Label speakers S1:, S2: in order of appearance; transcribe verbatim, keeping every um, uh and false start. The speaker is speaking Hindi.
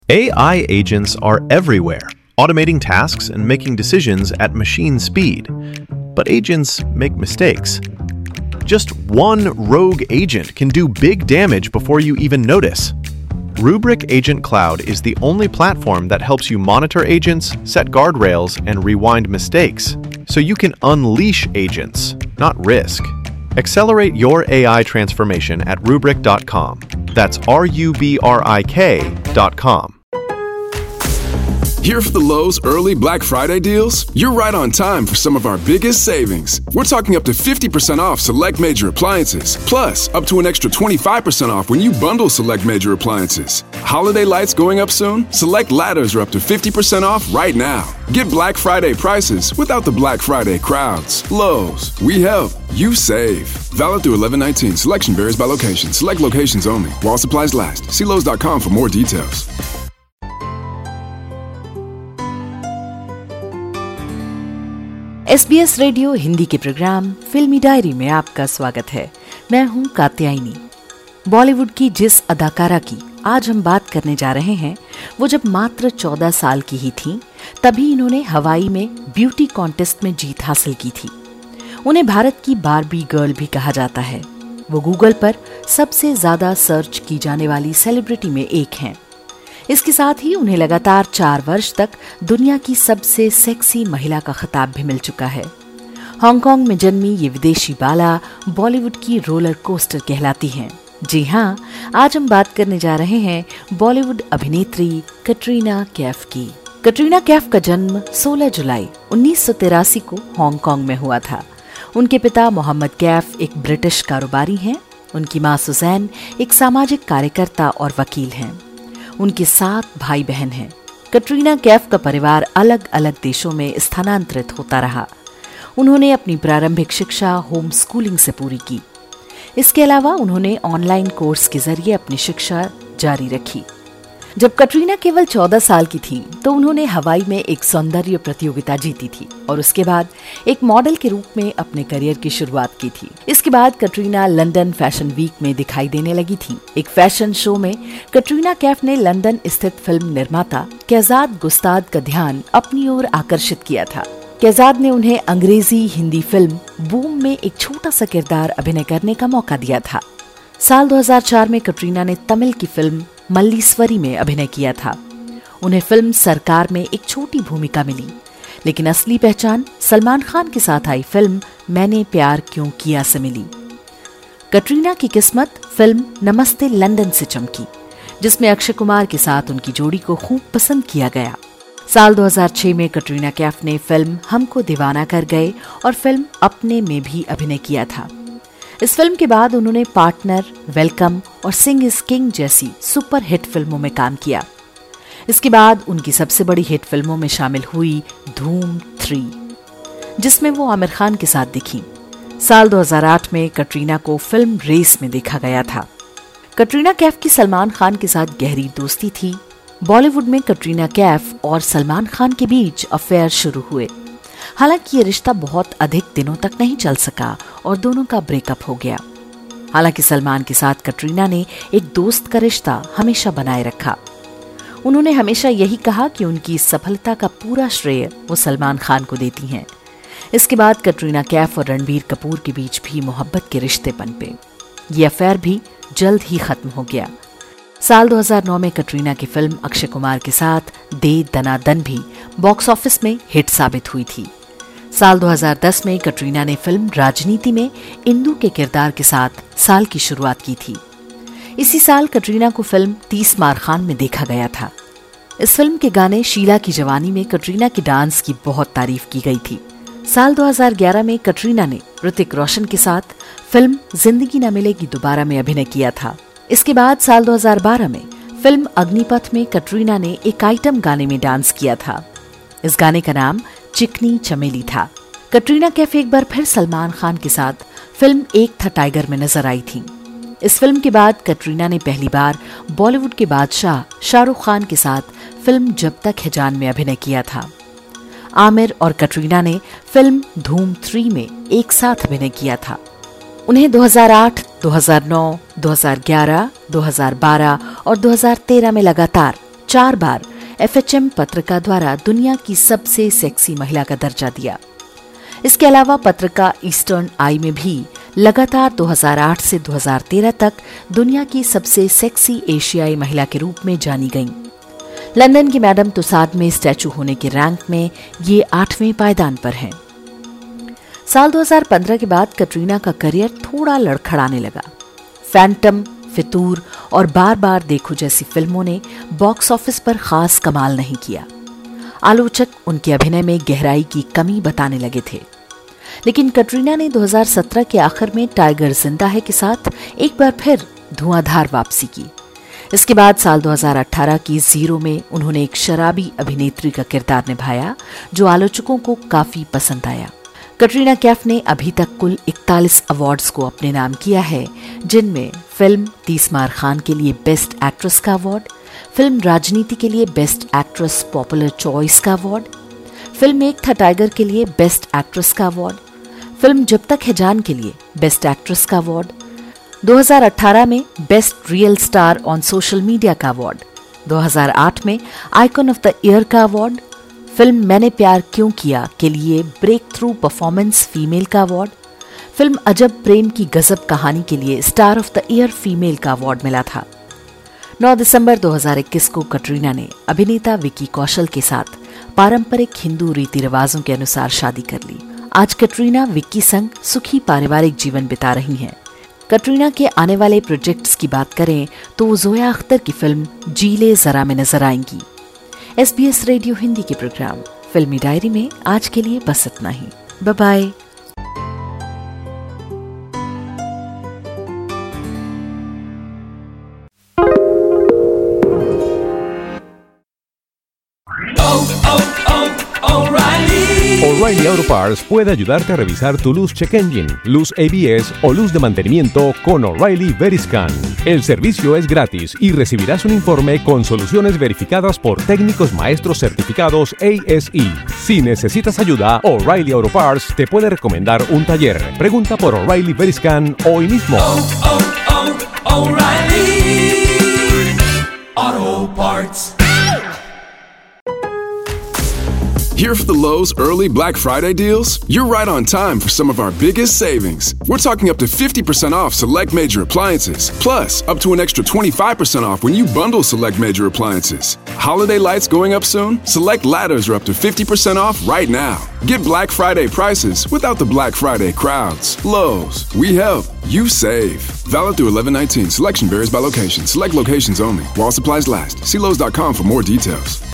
S1: A I agents are everywhere, automating tasks and making decisions at machine speed. But agents make mistakes. Just one rogue agent can do big damage before you even notice. Rubrik Agent Cloud is the only platform that helps you monitor agents, set guardrails, and rewind mistakes, so you can unleash agents, not risk. Accelerate your A I transformation at rubrik dot com. That's R U B R I K dot com.
S2: Here for the Lowe's early Black Friday deals? You're right on time for some of our biggest savings. We're talking up to fifty percent off select major appliances. Plus, up to an extra twenty-five percent off when you bundle select major appliances. Holiday lights going up soon? Select ladders are up to fifty percent off right now. Get Black Friday prices without the Black Friday crowds. Lowe's, we help, you save. Valid through eleven nineteen. Selection varies by location. Select locations only. While supplies last. See Lowe's dot com for more details.
S3: S B S radio Hindi के प्रोग्राम फिल्मी डायरी में आपका स्वागत है। मैं हूं कात्यायनी। बॉलीवुड की जिस अदाकारा की आज हम बात करने जा रहे हैं, वो जब मात्र चौदह साल की ही थीं, तभी इन्होंने हवाई में ब्यूटी कॉन्टेस्ट में जीत हासिल की थी। उन्हें भारत की बार्बी गर्ल भी कहा जाता है। वो गूगल पर सबसे ज्यादा सर्च की जाने वाली सेलिब्रिटी में एक हैं। इसके साथ ही उन्हें लगातार चार वर्ष तक दुनिया की सबसे सेक्सी महिला का खिताब भी मिल चुका है। हांगकांग में जन्मी ये विदेशी बाला बॉलीवुड की रोलर कोस्टर कहलाती हैं। जी हाँ, आज हम बात करने जा रहे हैं बॉलीवुड अभिनेत्री कैटरीना कैफ की। कैटरीना कैफ का जन्म सोलह जुलाई उन्नीस सौ तिरासी को हांगकांग में हुआ था। उनके पिता मोहम्मद कैफ एक ब्रिटिश कारोबारी हैं। उनकी मां सुजैन एक सामाजिक कार्यकर्ता और वकील हैं। उनके सात भाई बहन हैं। कैटरीना कैफ का परिवार अलग अलग देशों में स्थानांतरित होता रहा। उन्होंने अपनी प्रारंभिक शिक्षा होम स्कूलिंग से पूरी की। इसके अलावा उन्होंने ऑनलाइन कोर्स के जरिए अपनी शिक्षा जारी रखी। जब कैटरीना केवल चौदह साल की थी तो उन्होंने हवाई में एक सौंदर्य प्रतियोगिता जीती थी और उसके बाद एक मॉडल के रूप में अपने करियर की शुरुआत की थी। इसके बाद कैटरीना लंदन फैशन वीक में दिखाई देने लगी थी। एक फैशन शो में कैटरीना कैफ ने लंदन स्थित फिल्म निर्माता कैजाद गुस्ताद का ध्यान अपनी ओर आकर्षित किया था। कैजाद ने उन्हें अंग्रेजी हिंदी फिल्म बूम में एक छोटा सा किरदार अभिनय करने का मौका दिया था। साल दो हज़ार चार में कैटरीना ने तमिल की फिल्म मल्लीश्वरी में अभिनय किया था। उन्हें फिल्म सरकार में एक छोटी भूमिका मिली, लेकिन असली पहचान सलमान खान के साथ आई फिल्म मैंने प्यार क्यों किया से मिली। कैटरीना की किस्मत फिल्म नमस्ते लंदन से चमकी, जिसमें अक्षय कुमार के साथ उनकी जोड़ी को खूब पसंद किया गया। साल दो हज़ार छह में कैटरीना कैफ ने फिल्म हमको दीवाना कर गए और फिल्म अपने में भी अभिनय किया था। इस फिल्म के बाद उन्होंने पार्टनर, वेलकम और सिंग इज किंग जैसी सुपर हिट फिल्मों में काम किया। इसके बाद उनकी सबसे बड़ी हिट फिल्मों में शामिल हुई धूम थ्री, जिसमें वो आमिर खान के साथ दिखी। साल दो हज़ार आठ में कैटरीना को फिल्म रेस में देखा गया था। कैटरीना कैफ की सलमान खान के साथ गहरी दोस्ती थी। बॉलीवुड में कैटरीना कैफ और सलमान खान के बीच अफेयर शुरू हुए। हालांकि ये रिश्ता बहुत अधिक दिनों तक नहीं चल सका और दोनों का ब्रेकअप हो गया। हालांकि सलमान के साथ कैटरीना ने एक दोस्त का रिश्ता हमेशा बनाए रखा। उन्होंने हमेशा यही कहा कि उनकी इस सफलता का पूरा श्रेय वो सलमान खान को देती हैं। इसके बाद कैटरीना कैफ और रणबीर कपूर के बीच भी मोहब्बत के रिश्ते पनपे। ये अफेयर भी जल्द ही खत्म हो गया। साल दो हज़ार नौ में कैटरीना की फिल्म अक्षय कुमार के साथ दे दना दन भी बॉक्स ऑफिस में हिट साबित हुई थी। साल दो हज़ार दस में कैटरीना ने फिल्म राजनीति में इंदु के किरदार के साथ साल की शुरुआत की थी। इसी साल कैटरीना को फिल्म तीस मार खान में देखा गया था। इस फिल्म के गाने शीला की जवानी में कैटरीना की डांस की बहुत तारीफ की गई थी। साल दो हज़ार ग्यारह में कैटरीना ने ऋतिक रोशन के साथ फिल्म जिंदगी न मिलेगी दोबारा में अभिनय किया था। इसके बाद साल दो हज़ार बारह में फिल्म अग्निपथ में कैटरीना ने एक आइटम गाने में डांस किया था। इस गाने का नाम चिकनी चमेली था। कैटरीना कैफ एक बार फिर सलमान खान के साथ फिल्म एक था टाइगर में नजर आई थी। इस फिल्म के बाद कैटरीना ने पहली बार बॉलीवुड के बादशाह शाहरुख खान के साथ फिल्म जब तक है जान में अभिनय किया था। आमिर और कैटरीना ने फिल्म धूम थ्री में एक साथ अभिनय किया था। उन्हें दो हज़ार आठ, दो हज़ार नौ, दो हज़ार ग्यारह, दो हज़ार बारह और दो हज़ार तेरह में लगातार चार बार एफ एच एम पत्रिका द्वारा दुनिया की सबसे सेक्सी महिला का दर्जा दिया। इसके अलावा पत्रिका ईस्टर्न आई में भी लगातार दो हज़ार आठ से दो हज़ार तेरह तक दुनिया की सबसे सेक्सी एशियाई महिला के रूप में जानी गईं। लंदन की मैडम तुसाद में स्टैचू होने के रैंक में ये आठवें पायदान पर हैं। साल दो हज़ार पंद्रह के बाद कटरीना का करियर थोड़ा लड़खड़ाने लगा। फैंटम, फितूर और बार बार देखो जैसी फिल्मों ने बॉक्स ऑफिस पर खास कमाल नहीं किया। आलोचक उनके अभिनय में गहराई की कमी बताने लगे थे। लेकिन कटरीना ने दो हज़ार सत्रह के आखिर में टाइगर जिंदा है के साथ एक बार फिर धुआंधार वापसी की। इसके बाद साल दो हज़ार अठारह की जीरो में उन्होंने एक शराबी अभिनेत्री का किरदार निभाया जो आलोचकों को काफी पसंद आया। कटरीना कैफ ने अभी तक कुल इकतालीस अवार्ड्स को अपने नाम किया है, जिनमें फिल्म तीसमार खान के लिए बेस्ट एक्ट्रेस का अवार्ड, फिल्म राजनीति के लिए बेस्ट एक्ट्रेस पॉपुलर चॉइस का award, film Ek Tha tiger के लिए बेस्ट एक्ट्रेस का अवार्ड, फिल्म जब तक है जान के लिए बेस्ट एक्ट्रेस का अवार्ड, दो हज़ार अठारह में best real star on social media का अवार्ड, दो हज़ार आठ में आइकॉन ऑफ द ईयर का अवार्ड, फिल्म मैंने प्यार क्यों किया के लिए ब्रेक थ्रू परफॉर्मेंस फीमेल का अवार्ड, फिल्म अजब प्रेम की गजब कहानी के लिए star of the year female का अवार्ड मिला था। नौ दिसंबर दो हज़ार इक्कीस को कटरीना ने अभिनेता विकी कौशल के साथ पारंपरिक हिंदू रीति रिवाजों के अनुसार शादी कर ली। आज कटरीना विक्की संग सुखी पारिवारिक जीवन बिता रही हैं। कटरीना के आने वाले प्रोजेक्ट्स की बात करें तो वो जोया अख्तर की फिल्म जी ले जरा में नजर आएंगी। S B S radio Hindi के प्रोग्राम फिल्मी डायरी में आज के लिए बस इतना ही। Bye bye.
S4: O'Reilly Auto Parts puede ayudarte a revisar tu luz check engine, luz A B S o luz de mantenimiento con O'Reilly Veriscan. El servicio es gratis y recibirás un informe con soluciones verificadas por técnicos maestros certificados A S E. Si necesitas ayuda, O'Reilly Auto Parts te puede recomendar un taller. Pregunta por O'Reilly Veriscan hoy mismo.
S5: Oh, oh, oh, O'Reilly Auto Parts.
S2: Here for the Lowe's early Black Friday deals? You're right on time for some of our biggest savings. We're talking up to fifty percent off select major appliances, plus up to an extra twenty-five percent off when you bundle select major appliances. Holiday lights going up soon? Select ladders are up to fifty percent off right now. Get Black Friday prices without the Black Friday crowds. Lowe's, we help, you save. Valid through eleven nineteen. Selection varies by location. Select locations only. While supplies last. See Lowe's dot com for more details.